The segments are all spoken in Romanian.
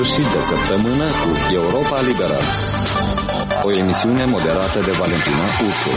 sfârșit de săptămână cu Europa Liberă, o emisiune moderată de Valentina Ursu.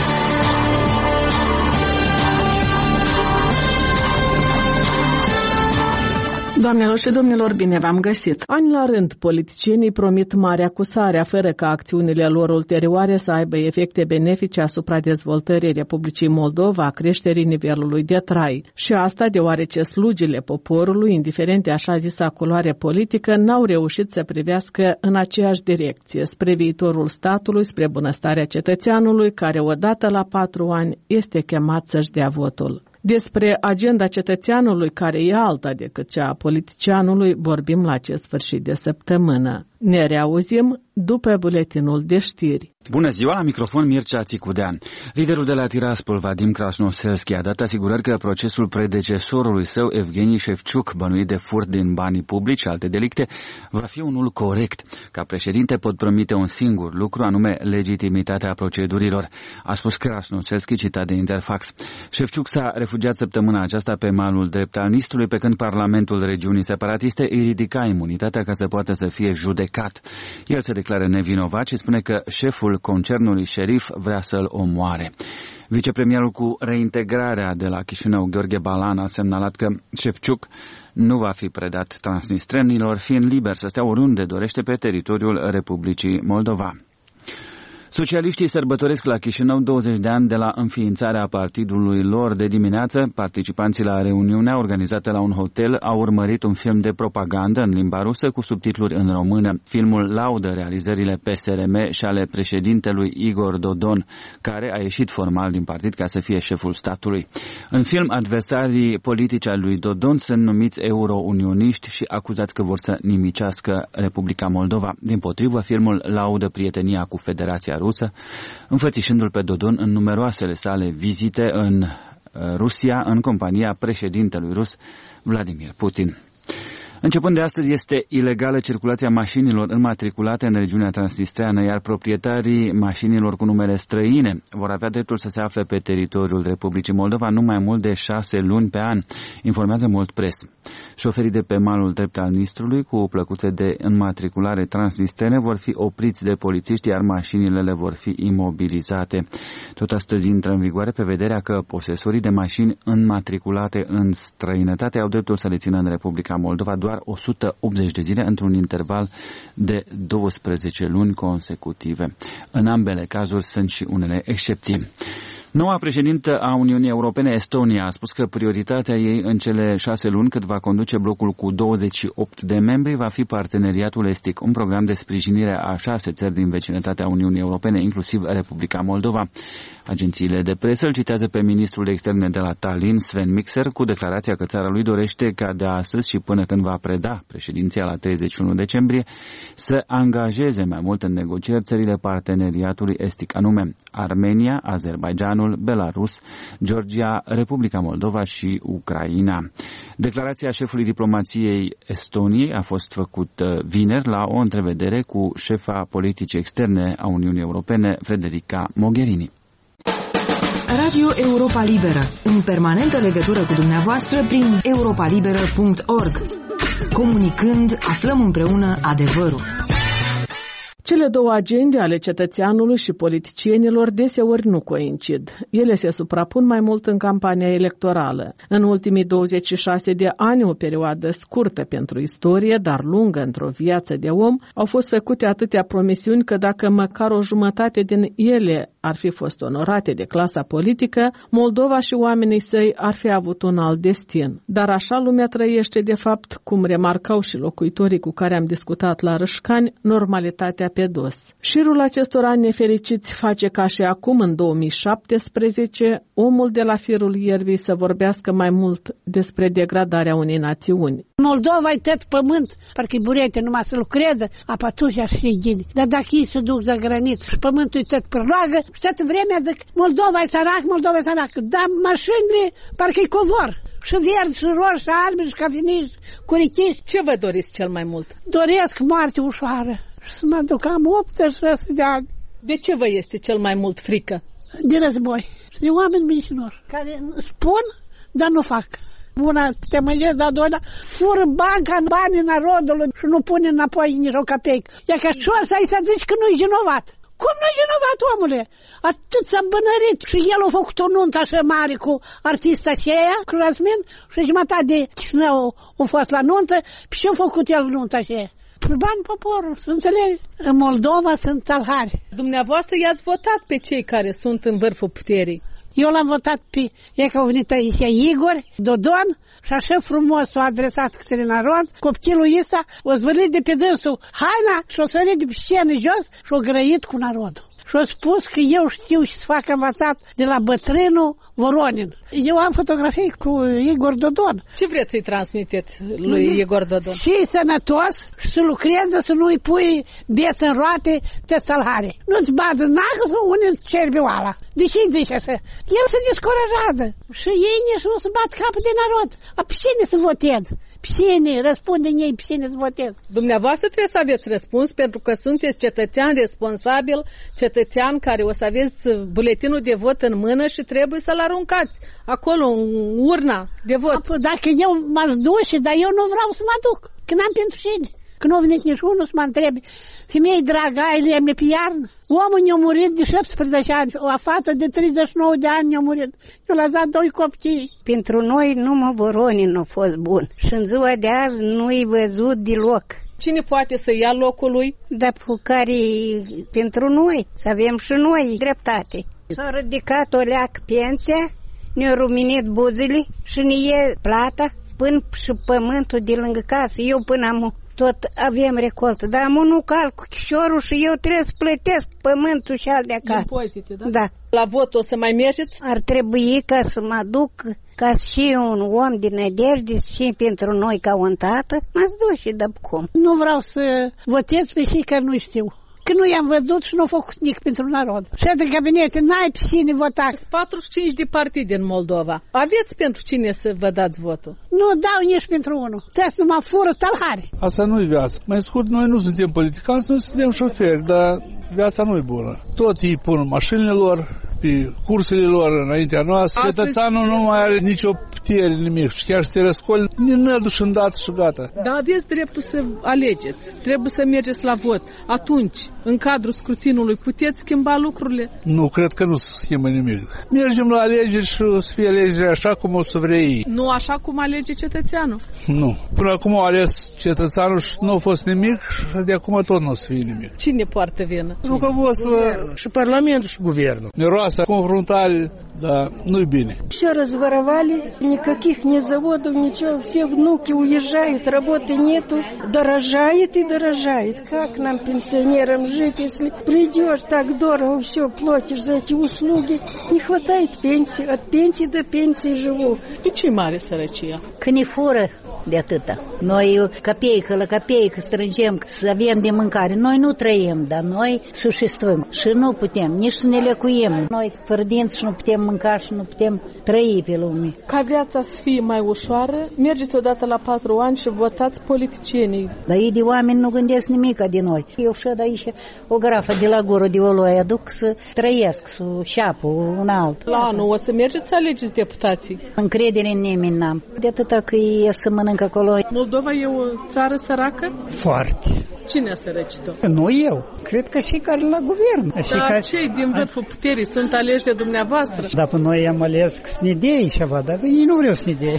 Doamnelor și domnilor, bine v-am găsit! Ani la rând, politicienii promit mare acusarea, fără ca acțiunile lor ulterioare să aibă efecte benefice asupra dezvoltării Republicii Moldova, a creșterii nivelului de trai. Și asta deoarece slugile poporului, indiferent de așa zisa culoare politică, n-au reușit să privească în aceeași direcție, spre viitorul statului, spre bunăstarea cetățeanului, care odată la 4 ani este chemat să-și dea votul. Despre agenda cetățeanului, care e alta decât cea a politicianului, vorbim la acest sfârșit de săptămână. Ne reauzim după buletinul de știri. Bună ziua, la microfon Mircea Țicudean. Liderul de la Tiraspol, Vadim Krasnoselski, a dat asigurări că procesul predecesorului său, Evgeni Șefciuc, bănuit de furt din banii publici și alte delicte, va fi unul corect. Ca președinte pot promite un singur lucru, anume legitimitatea procedurilor, a spus Krasnoselski, citat de Interfax. Șefciuc s-a refugiat săptămâna aceasta pe malul drept al Nistrului, pe când Parlamentul regiunii separatiste îi ridica imunitatea ca să poată să fie judecat. El se declară nevinovat și spune că șeful concernului șerif vrea să-l omoare. Vicepremierul cu reintegrarea de la Chișinău, Gheorghe Balan, a semnalat că Șefciuc nu va fi predat transnistrenilor, fiind liber să stea oriunde dorește pe teritoriul Republicii Moldova. Socialiștii sărbătoresc la Chișinău 20 de ani de la înființarea partidului lor. De dimineață, participanții la reuniunea organizată la un hotel au urmărit un film de propagandă în limba rusă cu subtitluri în română. Filmul laudă realizările PSRM și ale președintelui Igor Dodon, care a ieșit formal din partid ca să fie șeful statului. În film, adversarii politici ai lui Dodon sunt numiți euro-unioniști și acuzați că vor să nimicească Republica Moldova. Dimpotrivă, filmul laudă prietenia cu Federația Rusă, înfățișându-l pe Dodon în numeroasele sale vizite în Rusia, în compania președintelui rus Vladimir Putin. Începând de astăzi este ilegală circulația mașinilor înmatriculate în regiunea transnistreană, iar proprietarii mașinilor cu numere străine vor avea dreptul să se afle pe teritoriul Republicii Moldova nu mai mult de 6 luni pe an, informează Mult Press. Șoferii de pe malul drept al Nistrului cu plăcuțe de înmatriculare transnistrene vor fi opriți de polițiști, iar mașinile le vor fi imobilizate. Tot astăzi intră în vigoare prevederea că posesorii de mașini înmatriculate în străinătate au dreptul să le țină în Republica Moldova doar 180 de zile într-un interval de 12 luni consecutive. În ambele cazuri sunt și unele excepții. Noua președintă a Uniunii Europene, Estonia, a spus că prioritatea ei în cele 6 luni cât va conduce blocul cu 28 de membri va fi parteneriatul estic, un program de sprijinire a 6 țări din vecinătatea Uniunii Europene, inclusiv Republica Moldova. Agențiile de presă îl citează pe ministrul de externe de la Tallinn, Sven Mikser, cu declarația că țara lui dorește ca de astăzi și până când va preda președinția la 31 decembrie să angajeze mai mult în negocieri țările parteneriatului estic, anume Armenia, Azerbaidjanul, Belarus, Georgia, Republica Moldova și Ucraina. Declarația șefului diplomației Estoniei a fost făcută vineri la o întrevedere cu șefa politicii externe a Uniunii Europene, Federica Mogherini. Radio Europa Liberă, în permanentă legătură cu dumneavoastră prin europalibera.org. Comunicând, aflăm împreună adevărul. Cele două agende ale cetățeanului și politicienilor deseori nu coincid. Ele se suprapun mai mult în campania electorală. În ultimii 26 de ani, o perioadă scurtă pentru istorie, dar lungă într-o viață de om, au fost făcute atâtea promisiuni că dacă măcar o jumătate din ele ar fi fost onorate de clasa politică, Moldova și oamenii săi ar fi avut un alt destin. Dar așa lumea trăiește de fapt, cum remarcau și locuitorii cu care am discutat la Râșcani, normalitatea pe dos. Șirul acestor ani nefericiți face ca și acum, în 2017, omul de la firul ierbii să vorbească mai mult despre degradarea unei națiuni. Moldova-i tot pământ, parcă-i burete numai să lucreze, apă atunci ar fi gine. Dar dacă ei se duc de graniță și pământul-i tot pârloagă, și toată vremea zic, Moldova-i sărac, Moldova-i sărac, dar mașinile parcă-i covor. Și verzi, și roșii, și albi, și cafeniști, curichiști. Ce vă doriți cel mai mult? Doresc moarte ușoară și să mă duc, am 86 de ani. De ce vă este cel mai mult frică? De război și de oameni mincinoși, care spun, dar nu fac. Una te măiesc, dar doilea fură banca în banii narodului și nu pune înapoi nici o capeică. E ca șor să zici că nu-i vinovat. Cum nu-i vinovat, omule? Atât s-a bănărit și el a făcut o nuntă așa mare cu artista aceea, cu Rasmin, și jumătate de Chișinău a fost la nuntă, și ce a făcut el nuntă aceea? Bani poporul, înțelegi? În Moldova sunt talhari. Dumneavoastră i-ați votat pe cei care sunt în vârful puterii. Eu l-am votat pe, e că a venit aici Igor Dodon și așa frumos s-a adresat către narod. Copilul ăsta o zvârlit de pe dânsul haina și o sărit de pe scenă jos și o grăit cu narodul. Și a spus că eu știu și să fac învățat de la bătrânul Voronin. Eu am fotografii cu Igor Dodon. Ce vreți să-i transmiteți lui Igor Dodon? Și sănătos și să lucreze, să nu-i pui beț în roate de stălhare. Nu-ți badă nagă sau unii cerbi oala. De ce îi zici așa? El se descurajează. Și ei nici nu se bat capul de narod. A pe cine să votez? Pe cine? Răspunde ei pe cine să votez. Dumneavoastră trebuie să aveți răspuns pentru că sunteți cetățean responsabil, cetățean care o să aveți buletinul de vot în mână și trebuie să-l aruncați acolo, în urna de vot. Dacă eu m-aș duce, dar eu nu vreau să mă duc, că n-am pentru cine. Că nu a venit nici unul să mă întrebe. Femei dragă, ai lemne pe iarnă? Omul ne-a murit de 17 ani, o fată de 39 de ani ne-a murit. Eu l-a dat 2 copii. Pentru noi numai Voronin a fost bun. Și în ziua de azi nu-i văzut deloc. Cine poate să ia locul lui? Dar cu care pentru noi, să avem și noi dreptate. S-a ridicat o leac pensia, ne-a ruminit buzele și ne e plata până și pământul de lângă casă. Eu până am tot avem recoltă, dar am nu calc cu chișorul și eu trebuie să plătesc pământul și al de acasă. Impozite, da? Da. La vot o să mai mergeți? Ar trebui ca să mă duc ca și un om din nădejde și pentru noi ca un tată, m-ați dus și de cum. Nu vreau să votez pe cei care nu știu. Că nu i-am văzut și nu au făcut nic pentru narod. Și de cabinete, n-ai pe cine vota. 45 de partide în Moldova. Aveți pentru cine să vă dați votul? Nu dau nici pentru unul. Trebuie numai fură talhari. Asta nu-i viață. Mai scurt, noi nu suntem politicani, suntem șoferi, dar viața nu-i bună. Tot ei pun mașinile lor, pe cursele lor înaintea noastră. Astăzi... Cetățeanul nu mai are nicio putere, nimic. Și chiar să te răscoli, nădu și îndată și gata. Dar aveți dreptul să alegeți. Trebuie să mergeți la vot. Atunci, în cadrul scrutinului, puteți schimba lucrurile? Nu, cred că nu se schimbă nimic. Mergem la alegeri și o să fie alegeri așa cum o să vrea ei. Nu așa cum alege cetățeanul? Nu. Până acum a ales cetățeanul și nu a fost nimic și de acum tot nu o să fie nimic. Cine poartă vină? Nu că a fost și Parlamentul și Guvernul. Miroasa confruntare, dar nu-i bine. Все разворовали, никаких ни заводов, ничего, все внуки уезжают, работы нету, дорожает и дорожает. Как нам, пенсионерам, жить, если придешь, так дорого все платишь за эти услуги? Не хватает пенсии, от пенсии до пенсии живу. De ce mare sărăcia? Că ne fură de atâta. Noi copeică la copeică strângem să avem de mâncare. Noi nu trăim, dar noi sușествуем și nu putem nici să ne lecuim. Noi fără dinți și nu putem mânca și nu putem trăi pe lume. Ca viața să fie mai ușoară, mergeți odată la 4 ani și votați politicienii. Dar ei de oameni nu gândesc nimic de noi. Eu șed aici o grafă de la gură de oloi aduc să trăiesc, să șapă un alt. La anul o să mergeți să alegeți deputații? Încredere în nimeni n-am. De atâta că e să mănânc acolo. Moldova e o țară săracă? Foarte. Cine a sărăcit-o? Nu eu. Cred că și care la guvern. Dar cei din vârful puterii sunt aleși de dumneavoastră? Dar pe noi am ales să ne dea ceva, dar ei nu vreau să ne dea.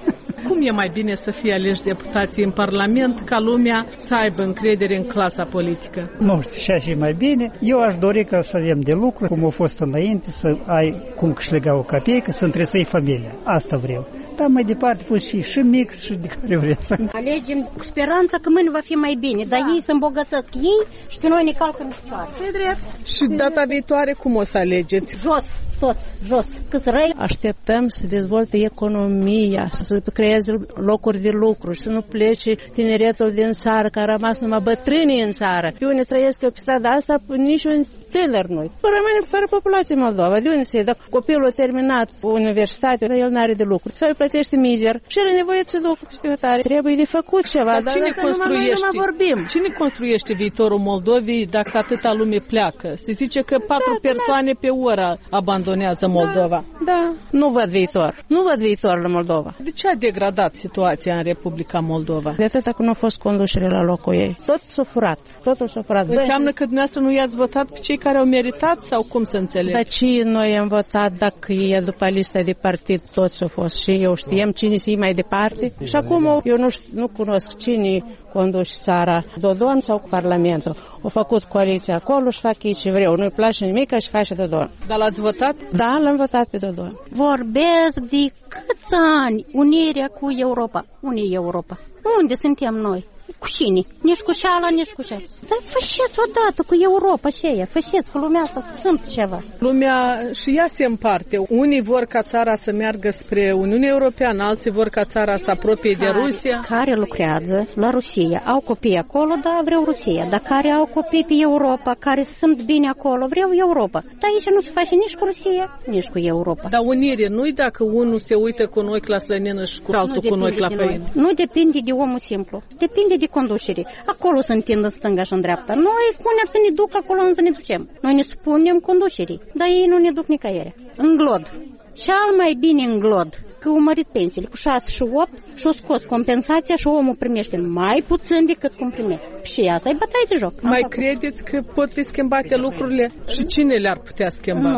Cum e mai bine să fie aleși deputații în Parlament ca lumea să aibă încredere în clasa politică? Nu știu, și mai bine. Eu aș dori ca să avem de lucru, cum a fost înainte, să ai cum câștiga o capeică, să întrețăi familia. Asta vreau. Dar mai departe pus și mix și de care vreți. Alegem cu speranța că mâine va fi mai bine, dar ei se îmbogățesc ei și pe noi ne calcă în picioare. E drept. Și data viitoare cum o să alegeți? Jos, tot, jos. Câți răi. Așteptăm să dezvolte economia, să creeze locuri de lucru și să nu plece tineretul din țară, că a rămas numai bătrânii în țară. Eu ne trăiesc eu pe strada asta, niciun tineri noi. Rămânem fără populație Moldova. De unde se ia? Dacă copilul a terminat universitate, el n-are de lucru. Sau îi plătește mizer și are nevoie să ducă peste hotare. Trebuie de făcut ceva, dar nu vorbim. Cine construiește viitorul Moldovei dacă atâta lume pleacă? Se zice că 4 persoane pe oră abandonează Moldova. Da, nu văd viitor. Nu văd viitor la Moldova. De ce a degradat situația în Republica Moldova? De atâta că nu a fost conducere la locul ei. Tot s-a furat. Totul s-a furat. Înseamnă că dumneavoastră nu i-ați votat pe cei care au meritat sau cum să înțeleg? Dar ce noi am votat dacă e după lista de partid toți au fost și eu știam cine să mai departe. Și acum eu nu cunosc cine conduce țara, Dodon sau Parlamentul. Au făcut coaliția acolo și fac ei ce vreau. Nu-i place nimic și face Dodon. Dar l-ați votat? Da, l-am votat pe Dodon. Vorbesc de câți ani unirea cu Europa. Unde e Europa? Unde suntem noi? Cu cine? Nici cu ceala, nici cu ceala. Dar făceți odată cu Europa și aia. Făceți cu lumea asta să sunt ceva. Lumea și ea se împarte. Unii vor ca țara să meargă spre Uniunea Europeană, alții vor ca țara să apropie de Rusia. Care lucrează la Rusia, au copii acolo, da, vreau Rusia. Dar care au copii pe Europa, care sunt bine acolo, vreau Europa. Dar aici nu se face nici cu Rusia, nici cu Europa. Dar unire nu-i dacă unul se uită cu noi la slănină și cu altul cu noi la făină. Nu depinde de omul simplu. Depinde de conducere. Acolo se întind în stânga și în dreapta. Noi punem să ne duc acolo să ne ducem. Noi ne spunem conducerii, dar ei nu ne duc nicăieri. În glod. Cel mai bine în glod. Că au mărit pensiile cu 6 și 8 și-au scos compensația și omul primește mai puțin decât cum primește. Și asta e bătaie de joc. Mai credeți că pot fi schimbate lucrurile? Și cine le-ar putea schimba?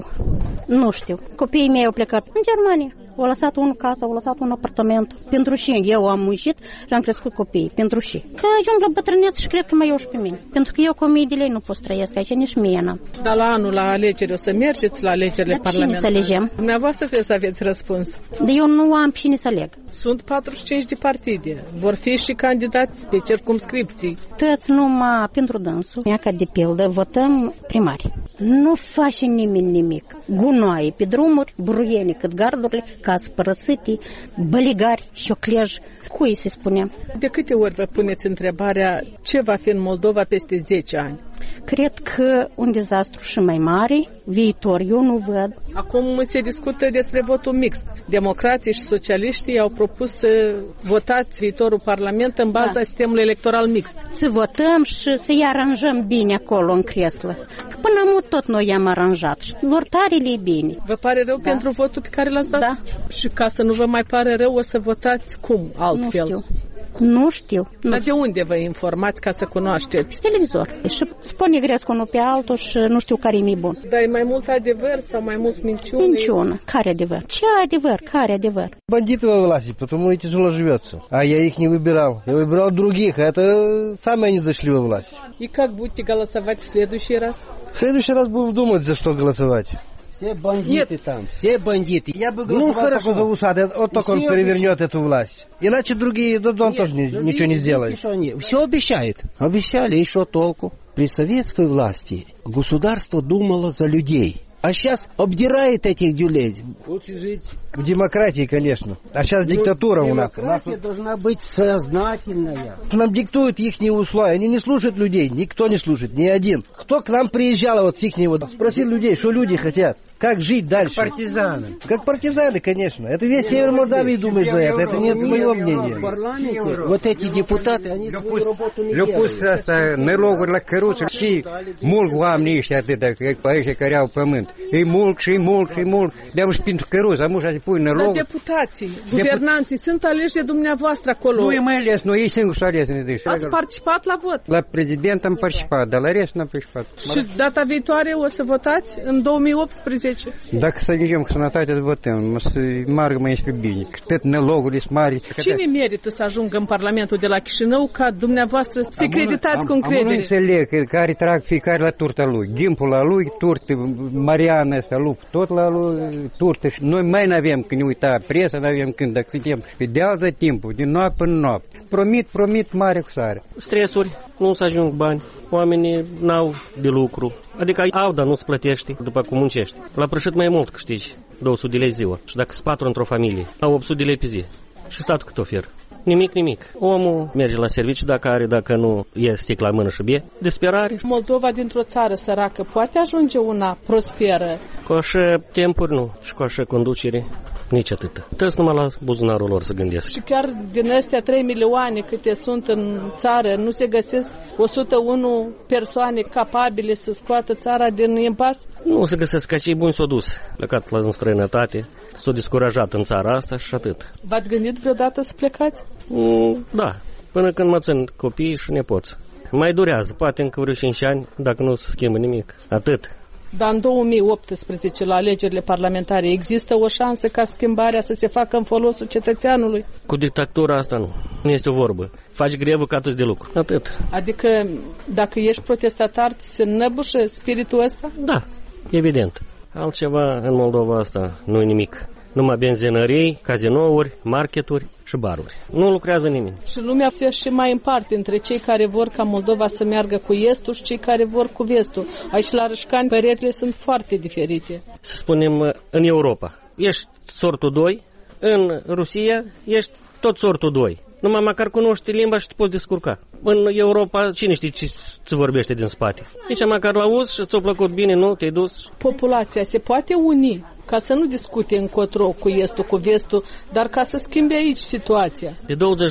Nu știu. Copiii mei au plecat în Germania. Au lăsat unul casă, au lăsat un apartament. Pentru și eu am muncit și am crescut copiii. Pentru și. Că ajung la bătrânețe și cred că mai iau și pe mine. Pentru că eu cu 1000 de lei nu pot trăiesc aici, nici mie n-am. Dar la anul, la alegeri, o să mergeți la alegerile parlamentare? Cine să alegem? Dumneavoastră trebuie să aveți răspuns. Dar eu nu am cine să aleg. Sunt 45 de partide. Vor fi și candidați pe circumscripții. Toți numai pentru dânsul. Ia ca de pildă, votăm primari. Nu face nimeni nimic. Gunoaie pe drumuri, buruieni cât gardurile, case părăsite, băligari, șoclej. Cui să spunem? De câte ori vă puneți întrebarea ce va fi în Moldova peste 10 ani? Cred că un dezastru și mai mare, viitor eu nu văd. Acum se discută despre votul mixt. Democrații și socialiștii au propus să votați viitorul Parlament în baza sistemului electoral mixt. Să votăm și să-i aranjăm bine acolo în creslă. Că până mult tot noi i-am aranjat. Lor tare le bine. Vă pare rău pentru votul pe care l-ați dat? Da. Și ca să nu vă mai pare rău, o să votați cum? Altfel? Nu știu. Dar de unde vă informați ca să cunoașteți? Televizor. Și spune gresc unul pe altul și nu știu care e mai bun. Dar e mai mult adevăr sau mai mult minciună? Minciună. Care adevăr? Ce адевер? Care adevăr? Бандиты во власти, потому и тяжело живется. А я их не выбирал. Я выбирал других. Это сами они зашли во власть. И как будете голосовать в следующий раз? В следующий раз будем думать, за что голосовать. Все бандиты там, все бандиты. Я бы голосовал за Усада, вот только он перевернет эту власть. Иначе другие, он тоже ничего не сделает. Все обещает. Обещали, и что толку? При советской власти государство думало за людей. А сейчас обдирает этих людей. Лучше жить в демократии, конечно. А сейчас диктатура у нас. Демократия должна быть сознательная. Нам диктуют их условия. Они не слушают людей. Никто не слушает, ни один. Кто к нам приезжал вот с их спросил людей, что люди хотят. Как жить дальше? Партизаны. Как партизаны, конечно. Это весь Север Молдавии думает за это. Это не моего мнения. В парламенте вот эти депутаты, они свою работу не делают. Le-au pus asta năroguri la căruță și mulți oameni ăștia atâta, că aici care au pământ. E mult și mult și mult. De-am și pentru căruță, am așa să pui nărog. Dar deputații, guvernanții sunt aleși de dumneavoastră acolo. Nu e mai ales, nu, ei singuri s-au ales. Ați participat la vot? La prezident am participat, dar la rest n-am participat. Și data viitoare o să votați în 2018? Dacă să ajungem cu sănătate, votăm. Să margă mai este bine. Că tot nălogurile sunt mari. Cine merită să ajungă în Parlamentul de la Chișinău ca dumneavoastră să creditați cu încredere? Am nu înțeleg care trag fiecare la turta lui. Gimpul la lui, turte, Mariana asta, lup, tot la lui, turte. Și noi mai n-avem când ne uita presa, n-avem când, dacă suntem pe dealtă timpul, din noapte până noapte. Promit mare cu sare. Stresuri, nu să ajung bani, oamenii n-au de lucru. Adică au, dar nu-ți plătești după cum muncești. La prășit mai mult câștigi, 200 de lei ziua. Și dacă sunt 4 într-o familie, au 800 de lei pe zi. Și statul cât oferă? Nimic. Omul merge la serviciu dacă are, dacă nu e sticla în mână și bie. Disperare. Moldova dintr-o țară săracă poate ajunge una prosperă? Cu așa timpuri nu și cu așa conducere nici atât. Tăți numai la buzunarul lor să gândesc. Și chiar din astea 3 milioane câte sunt în țară, nu se găsesc 101 persoane capabile să scoată țara din impas? Nu se găsesc, că cei buni s-au dus, plecat în străinătate, s-au descurajat în țara asta și atât. V-ați gândit vreodată să plecați? Da, până când mă țin copiii și nepoți. Mai durează, poate încă vreo 5 ani, dacă nu se schimbă nimic. Atât. Dar în 2018, la alegerile parlamentare, există o șansă ca schimbarea să se facă în folosul cetățeanului? Cu dictatura asta nu. Nu este o vorbă. Faci grevă ca atâți de lucru. Atât. Adică, dacă ești protestatar, ți se înăbușă spiritul ăsta? Da, evident. Altceva în Moldova asta nu e nimic. Numai benzinării, cazinouri, marketuri și baruri. Nu lucrează nimeni. Și lumea se și mai împarte între cei care vor ca Moldova să meargă cu estul și cei care vor cu vestul. Aici la Rășcani părerile sunt foarte diferite. Să spunem, în Europa ești sortul 2, în Rusia ești tot sortul 2. Numai măcar cunoști limba și te poți descurca. În Europa, cine știe ce se vorbește din spate? Deci măcar l-auzi și ți-a plăcut bine, nu? Te-ai dus? Populația se poate uni ca să nu discute încotro cu estul, cu vestul, dar ca să schimbe aici situația. De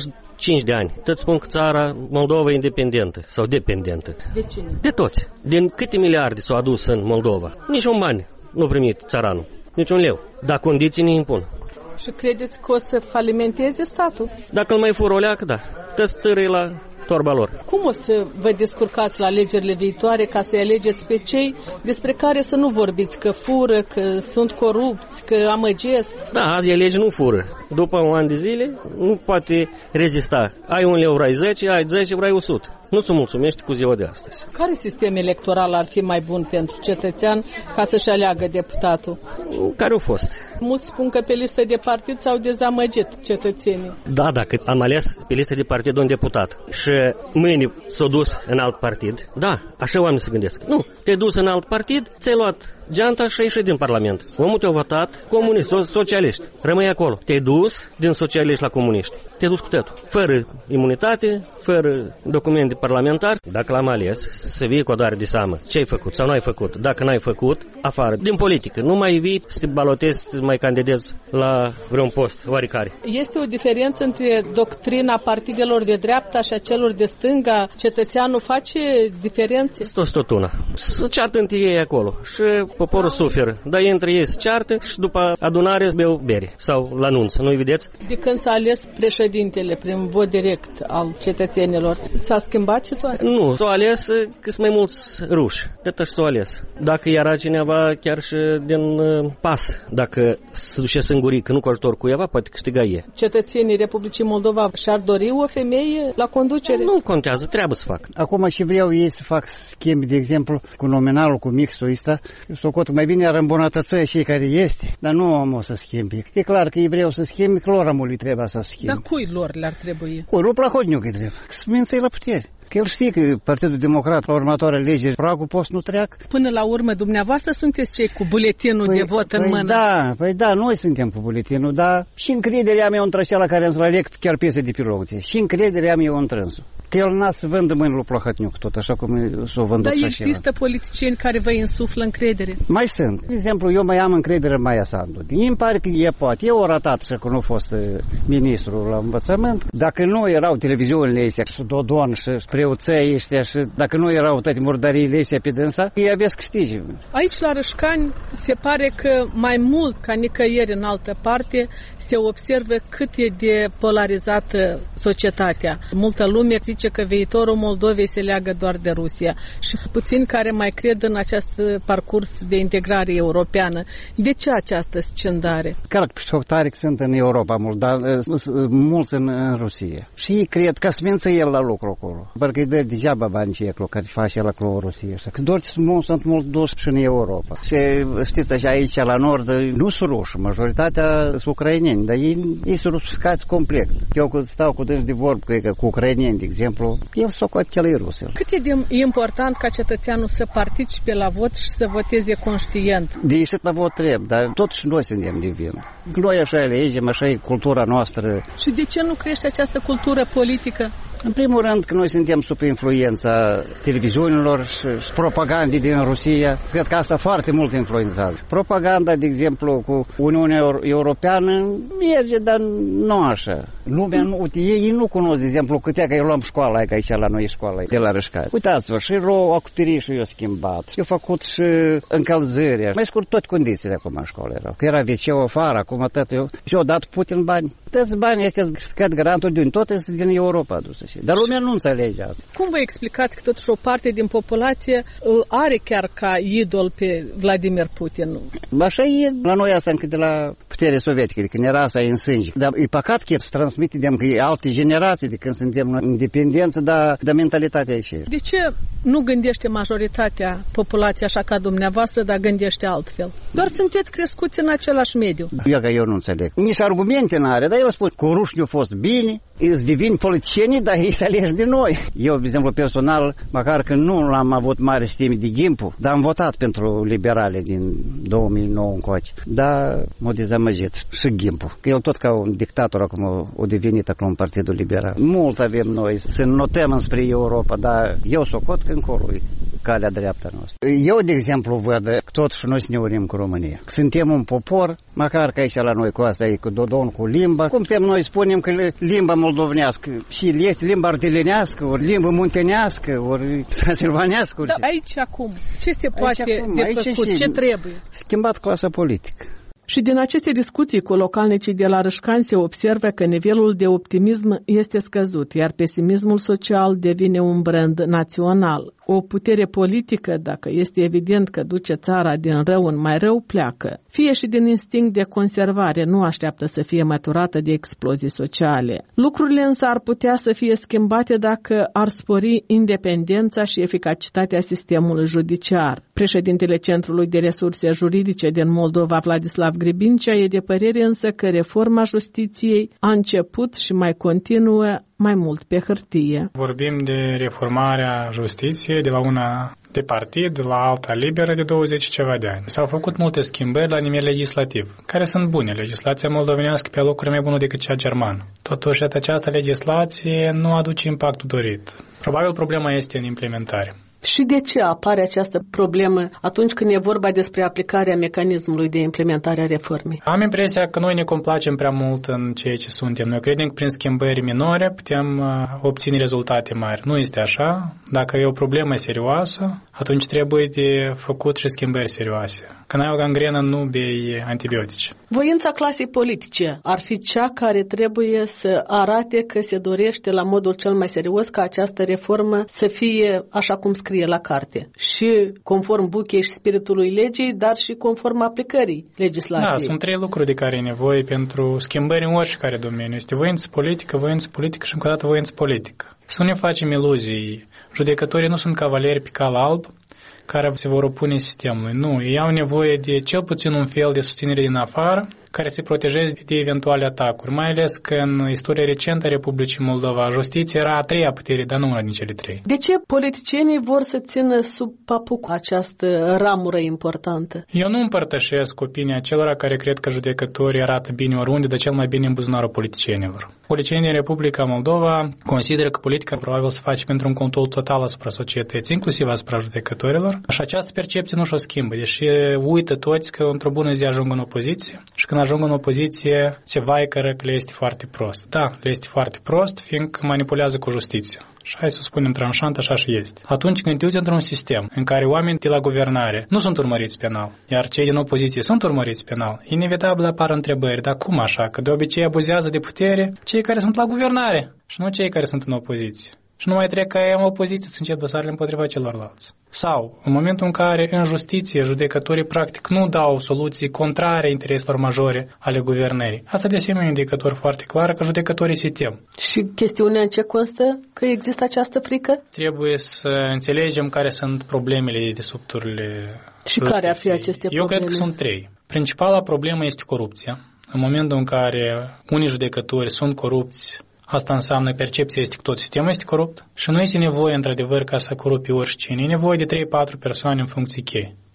25 de ani, tot spun că țara Moldova e independentă sau dependentă. De cine? De toți. Din câte miliarde s-au adus în Moldova? Nici un bani nu primit țăranul, nici un leu. Dar condiții ne impun. Și credeți că o să falimenteze statul? Dacă îl mai fură o leacă, da. Tăstărâi la torba lor. Cum o să vă descurcați la alegerile viitoare ca să alegeți pe cei despre care să nu vorbiți că fură, că sunt corupți, că amăgesc? Da, azi elegi nu fură. După un an de zile nu poate rezista. Ai 1 leu, vrei 10, ai 10, vrei 100. Nu se mulțumește cu ziua de astăzi. Care sistem electoral ar fi mai bun pentru cetățean ca să-și aleagă deputatul? Care au fost? Mulți spun că pe listă de partid s-au dezamăgit cetățenii. Da, dacă am ales pe listă de partid un deputat și mâine s-a dus în alt partid, da, așa oamenii se gândesc. Nu, te-ai dus în alt partid, ți-ai luat geanta și ai ieșit din Parlament. Omul te-a votat comuniști, socialiști. Rămâi acolo. Te-ai dus din socialiști la comuniști. Te-ai dus cu totul. Fără imunitate, fără documente parlamentare. Dacă l-am ales, să vii cu o dare de seamă. Ce ai făcut sau nu ai făcut? Dacă n-ai făcut, afară. Din politică. Nu mai vii să te balotezi, să mai candidezi la vreun post oarecare. Este o diferență între doctrina partidelor de dreapta și a celor de stânga? Cetățeanul face diferențe? Tot una. Să ceartă între ei acolo. Și poporul suferă. Dar între ei se ceartă și după adunare îți beau bere sau la anunț. Nu-i vedeți? De când s-a ales președintele prin vot direct al cetățenilor, s-a schimbat situația? Nu, s-a ales că sunt mai mulți ruși. De tot s-a ales. Dacă era cineva chiar și din pas, dacă se duce singurică, nu cu ajutor cuiva, poate câștiga ei. Cetățenii Republicii Moldova și-ar dori o femeie la conducere? Nu contează, trebuie să facă. Acum și vreau ei să fac schimb, de exemplu, cu nominalul, cu mixul ăsta. Socot, mai bine ar îmbunătăți cei care este, dar nu om o să schimbi. E clar că ei vreau să schimbi, că lor amului trebuie să schimbi. Dar cui lor le-ar trebui? Cui? Lui Plahodniuc îi trebuie. Să mință la putere. Că el știe că Partidul Democrat la următoarea alegeri pragul post nu treacă. Până la urmă, dumneavoastră sunteți cei cu buletinul de vot în mână. Păi da, noi suntem cu buletinul, dar și încrederea mea între acela care îți aleg chiar piese de pilogție. Și încrederea mea întrânsul. Că el n-a să vândă mâini lui Plahotniuc, tot așa cum s-o vândut și așa. Dar există politicieni care vă insuflă încredere? Mai sunt. De exemplu, eu mai am încredere în Maia Sandu. Îmi pare că e poate. Eu o ratat și că nu a fost ministru la învățământ. Dacă nu erau televiziunile astea și Dodon și preoței ăștia și dacă nu erau toate murdăriile astea pe dânsa, ei aveți câștigi. Aici la Rășcani se pare că mai mult ca nicăieri în altă parte se observă cât e de polarizată societatea. Multă lume zice că viitorul Moldovei se leagă doar de Rusia și puțini care mai cred în acest parcurs de integrare europeană. De ce această scindare? Clar că tare sunt în Europa mult, dar mulți în Rusia. Și ei cred că smință el la lucru acolo. Pentru că e degeaba bani ce acolo care face el acolo Rusia. Că doar sunt mult dus și în Europa. Și știți așa aici la nord nu sunt ruși, majoritatea sunt ucraineni, dar ei sunt rusificați complet. Eu când stau cu dânsi de vorbă cu ucraineni, de exemplu, el socoate că el e rus. Cât e de important ca cetățeanul să participe la vot și să voteze conștient? De ieșit la vot trebuie, dar totuși noi suntem de vină. Noi așa alegem, așa e cultura noastră. Și de ce nu crește această cultură politică? În primul rând că noi suntem sub influența televiziunilor și propagandei din Rusia. Cred că asta foarte mult influențează. Propaganda, de exemplu, cu Uniunea Europeană merge, dar nu așa. Lumea nu, ei nu cunosc, de exemplu, câtea că eu luam școala, că aici la noi școala de la Rășcat. Uitați-vă, și acoperișul eu schimbat, eu făcut și încălzirea. Mai scurt, toate condițiile acum în școală erau. Că era WC-ul afară, acum atât eu. Și eu dat Putin bani. Toți banii este scad grantul de tot este din Europa adus. Dar lumea nu înțelege asta. Cum vă explicați că totuși o parte din populație îl are chiar ca idol pe Vladimir Putin? Așa e la noi asta încă de la puterea sovietică, de când era asta în sânge. Dar e păcat că se transmite de alte generații de când suntem în independență, dar de mentalitatea aici. De ce nu gândește majoritatea populației așa ca dumneavoastră, dar gândește altfel? Doar sunteți crescuți în același mediu. Eu nu înțeleg. Nici argumente n-are, dar el spune că rușii au fost bine, îți devin politicieni, dar ei se alegi de noi. Eu, de exemplu, personal, măcar că nu am avut mare stime de Gimpu, dar am votat pentru liberale din 2009 încoace. Dar m-a dezamăgit și Gimpu. Că el tot ca un dictator acum a devenit acum Partidul Liberal. Mult avem noi să notăm înspre Europa, dar eu socot că încolo e calea dreaptă noastră. Eu, de exemplu, văd că totuși noi să ne unim cu România. Suntem un popor, măcar că aici la noi cu asta e cu Dodon, cu limba. Cum putem noi spunem că limba moldovnească și este limba ardelenească, ori limba muntenească, ori transilvanească. Dar aici acum, ce se poate de făcut? Ce trebuie? Schimbat clasa politică. Și din aceste discuții cu localnicii de la Râșcani se observă că nivelul de optimism este scăzut, iar pesimismul social devine un brand național. O putere politică, dacă este evident că duce țara din rău în mai rău, pleacă. Fie și din instinct de conservare, nu așteaptă să fie măturată de explozii sociale. Lucrurile însă ar putea să fie schimbate dacă ar spori independența și eficacitatea sistemului judiciar. Președintele Centrului de Resurse Juridice din Moldova, Vladislav Gribincea, e de părere însă că reforma justiției a început și mai continuă mai mult pe hârtie. Vorbim de reformarea justiției de la una de partid la alta liberă de 20 ceva de ani. S-au făcut multe schimbări la nivel legislativ, care sunt bune. Legislația moldovenească pe locuri mai bună decât cea germană. Totuși, această legislație nu aduce impactul dorit. Probabil problema este în implementare. Și de ce apare această problemă atunci când e vorba despre aplicarea mecanismului de implementare a reformei? Am impresia că noi ne complacem prea mult în ceea ce suntem. Noi credem că prin schimbări minore putem obține rezultate mari. Nu este așa. Dacă e o problemă serioasă, atunci trebuie de făcut și schimbări serioase. Când ai o gangrenă, nu bei antibiotice. Voința clasei politice ar fi cea care trebuie să arate că se dorește la modul cel mai serios ca această reformă să fie așa cum scrie la carte. Și conform buchei și spiritului legii, dar și conform aplicării legislației. Da, sunt 3 lucruri de care e nevoie pentru schimbări în oricare domeniu. Este voință politică și încă o dată voință politică. Să nu ne facem iluzii. Judecătorii nu sunt cavaleri pe cal alb care se vor opune sistemului. Nu, ei au nevoie de cel puțin un fel de susținere din afară care se protejeze de eventuale atacuri, mai ales că în istoria recentă a Republicii Moldova justiția era a 3-a putere, dar nu una din cele 3. De ce politicienii vor să țină sub papuc această ramură importantă? Eu nu împărtășesc opinia celor care cred că judecătorii arată bine oriunde, dar cel mai bine în buzunarul politicienilor. Politicienii din Republica Moldova consideră că politica probabil se face pentru un control total asupra societății, inclusiv asupra judecătorilor. Și această percepție nu și-o schimbă, deși uită toți că într-o bună zi ajung în opoziție și când ajung în opoziție se vaicără că le este foarte prost. Da, le este foarte prost, fiindcă manipulează cu justiția. Și hai să spunem tranșant, așa și este. Atunci când te uiți într-un sistem în care oamenii de la guvernare nu sunt urmăriți penal, iar cei din opoziție sunt urmăriți penal, inevitabil apar întrebări, dar cum așa? Că de obicei abuzează de putere cei care sunt la guvernare și nu cei care sunt în opoziție. Și nu mai trebuie ca ei în opoziție să încep dosarele împotriva celorlalți. Sau, în momentul în care în justiție judecătorii practic nu dau soluții contrare intereselor majore ale guvernării. Asta de asemenea un indicator foarte clar că judecătorii se tem. Și chestiunea în ce constă că există această frică? Trebuie să înțelegem care sunt problemele de subturile și care ar fi aceste probleme? Eu cred că sunt 3. Principala problemă este corupția. În momentul în care unii judecători sunt corupți, asta înseamnă percepția este că tot sistemul este corupt și nu este nevoie într-adevăr ca să corupi oricine. E nevoie de 3-4 persoane în funcții cheie.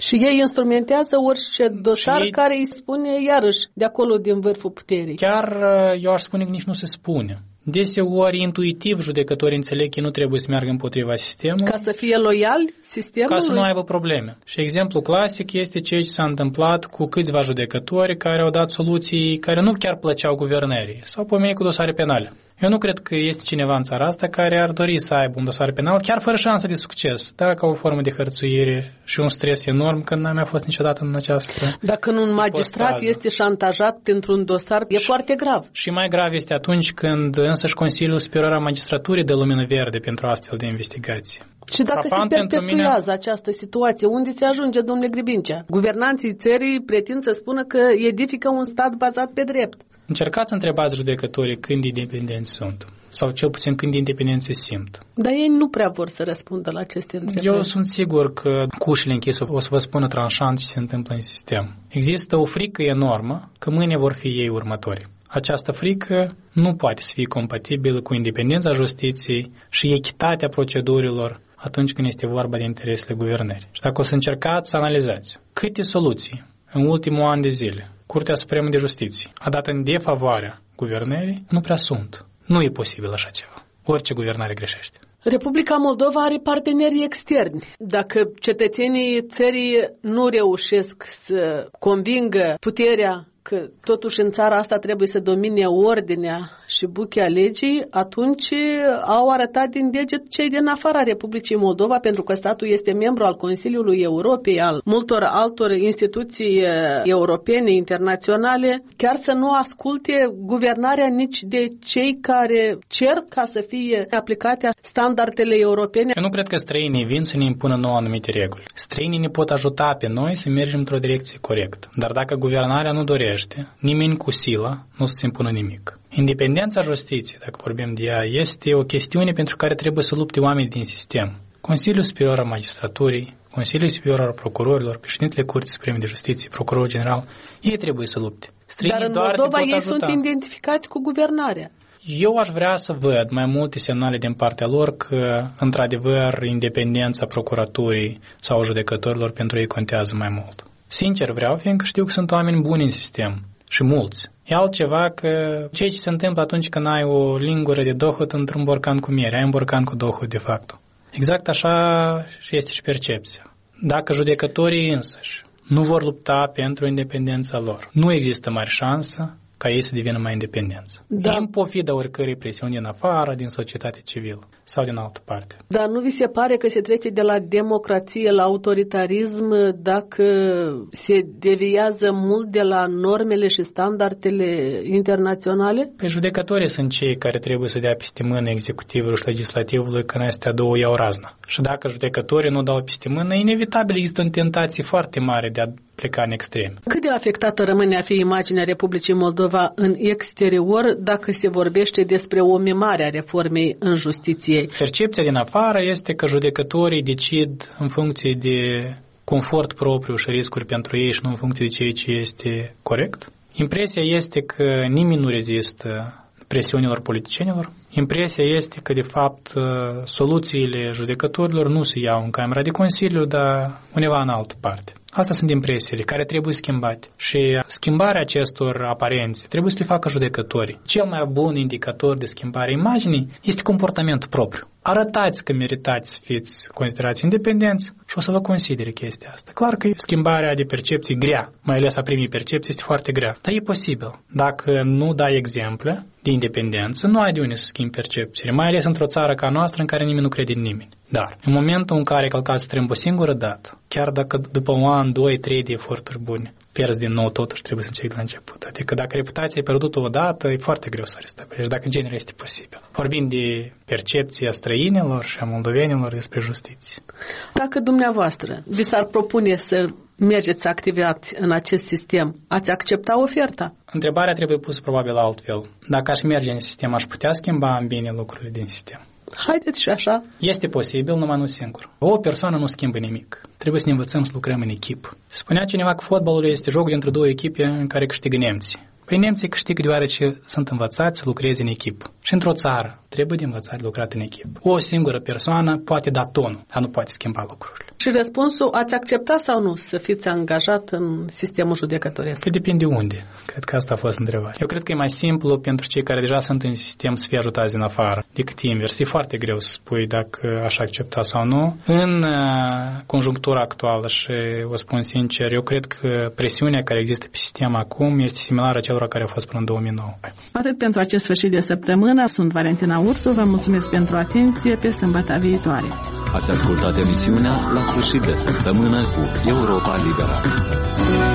Și ei instrumentează orice dosar care îi spune iarăși de acolo din vârful puterii. Chiar eu aș spune că nici nu se spune. Deseori, intuitiv, judecătorii înțeleg că nu trebuie să meargă împotriva sistemului. Ca să fie loiali sistemului? Ca să nu aibă probleme. Și exemplu clasic este ceea ce s-a întâmplat cu câțiva judecători care au dat soluții care nu chiar plăceau guvernării sau pomenit cu dosare penale. Eu nu cred că este cineva în țara asta care ar dori să aibă un dosar penal, chiar fără șansă de succes, ca o formă de hărțuire și un stres enorm, când n-am mai fost niciodată în această Dacă un magistrat este șantajat printr-un dosar, e foarte grav. Și mai grav este atunci când însăși Consiliul Superior al Magistraturii dă lumină verde pentru astfel de investigații. Și dacă se perpetuează această situație, unde se ajunge, domnule Gribincea? Guvernanții țării pretind să spună că edifică un stat bazat pe drept. Încercați să întrebați judecătorii când independenți sunt, sau cel puțin când independenți se simt. Dar ei nu prea vor să răspundă la aceste întrebări. Eu sunt sigur că cu ușile închise o să vă spună tranșant ce se întâmplă în sistem. Există o frică enormă că mâine vor fi ei următori. Această frică nu poate să fie compatibilă cu independența justiției și echitatea procedurilor atunci când este vorba de interesele guvernării. Și dacă o să încercați să analizați câte soluții în ultimul an de zile Curtea Supremă de Justiție a dat în defavoarea guvernării, nu prea sunt. Nu e posibil așa ceva. Orice guvernare greșește. Republica Moldova are parteneri externi. Dacă cetățenii țării nu reușesc să convingă puterea că totuși în țara asta trebuie să domine ordinea și buchea legii, atunci au arătat din deget cei din afara Republicii Moldova, pentru că statul este membru al Consiliului Europei, al multor altor instituții europene, internaționale, chiar să nu asculte guvernarea nici de cei care cer ca să fie aplicate standardele europene. Eu nu cred că străinii vin să ne impună nouă anumite reguli. Străinii ne pot ajuta pe noi să mergem într-o direcție corectă. Dar dacă guvernarea nu dorește, nimeni cu silă nu se impună nimic. Independența justiției, dacă vorbim de ea, este o chestiune pentru care trebuie să lupte oamenii din sistem. Consiliul Superior al Magistraturii, Consiliul Superior al Procurorilor, președintele Curții Supreme de Justiție, procurorul general, ei trebuie să lupte. Dar în Moldova ei sunt identificați cu guvernarea. Eu aș vrea să văd mai multe semnale din partea lor că, într-adevăr, independența procuraturii sau judecătorilor pentru ei contează mai mult. Sincer vreau, fiindcă știu că sunt oameni buni în sistem și mulți. E altceva că ceea ce se întâmplă atunci când ai o lingură de dohot într-un borcan cu miere, ai un borcan cu dohot de fapt. Exact așa este și percepția. Dacă judecătorii însăși nu vor lupta pentru independența lor, nu există mare șansă ca ei să devină mai independenți. Da. În pofida oricărei presiuni din afară, din societate civilă sau din altă parte. Dar nu vi se pare că se trece de la democrație la autoritarism dacă se deviază mult de la normele și standardele internaționale? Pe judecătorii sunt cei care trebuie să dea peste mână executivului și legislativului când astea două iau razna. Și dacă judecătorii nu dau peste mână, inevitabil există o tentație foarte mare de a pleca în extrem. Cât de afectată rămâne a fi imaginea Republicii Moldova în exterior dacă se vorbește despre o mimare a reformei în justiție? Percepția din afară este că judecătorii decid în funcție de confort propriu și riscuri pentru ei și nu în funcție de ceea ce este corect. Impresia este că nimeni nu rezistă presiunilor politicienilor. Impresia este că, de fapt, soluțiile judecătorilor nu se iau în Camera de Consiliu, dar undeva în altă parte. Astea sunt impresiile care trebuie schimbate. Și schimbarea acestor aparențe trebuie să le facă judecătorii. Cel mai bun indicator de schimbare a imaginii este comportamentul propriu. Arătați că meritați să fiți considerați independenți și o să vă considere chestia asta. Clar că schimbarea de percepție grea, mai ales a primii percepții, este foarte grea. Dar e posibil. Dacă nu dai exemple de independență, nu ai de unde să schimbi percepțiile, mai ales într-o țară ca noastră în care nimeni nu crede în nimeni. Dar, în momentul în care călcați strâmb o singură dată, chiar dacă după un an, 2, 3 de eforturi bune, pierzi din nou, totuși trebuie să începi de la început. Adică dacă reputația ai pierdut o dată, e foarte greu să o restabilești, dacă în genere este posibil. Vorbim de percepția străinilor și a moldovenilor despre justiție. Dacă dumneavoastră vi s-ar propune să mergeți să activați în acest sistem, ați accepta oferta? Întrebarea trebuie pusă probabil altfel. Dacă aș merge în sistem, aș putea schimba în bine lucrurile din sistem? Haideți și așa. Este posibil, numai nu singur. O persoană nu schimbă nimic. Trebuie să ne învățăm să lucrăm în echipă. Spunea cineva că fotbalul este jocul dintre două echipe în care câștigă nemții. Păi nemții câștigă deoarece sunt învățați să lucreze în echipă. Și într-o țară trebuie de învățat de lucrat în echipă. O singură persoană poate da tonul, dar nu poate schimba lucrurile. Și răspunsul, ați accepta sau nu să fiți angajat în sistemul judecătoresc? Că depinde unde. Cred că asta a fost întrebarea. Eu cred că e mai simplu pentru cei care deja sunt în sistem să fie ajutați din afară decât invers. E foarte greu să spui dacă aș accepta sau nu. În conjunctura actuală și o spun sincer, eu cred că presiunea care există pe sistem acum este similară celor care au fost până în 2009. Atât pentru acest sfârșit de săptămână. Sunt Valentina Ursu, vă mulțumesc pentru atenție, pe sâmbătă viitoare. Ați ascultat emisiunea La sfârșit de săptămână cu Europa Liberă.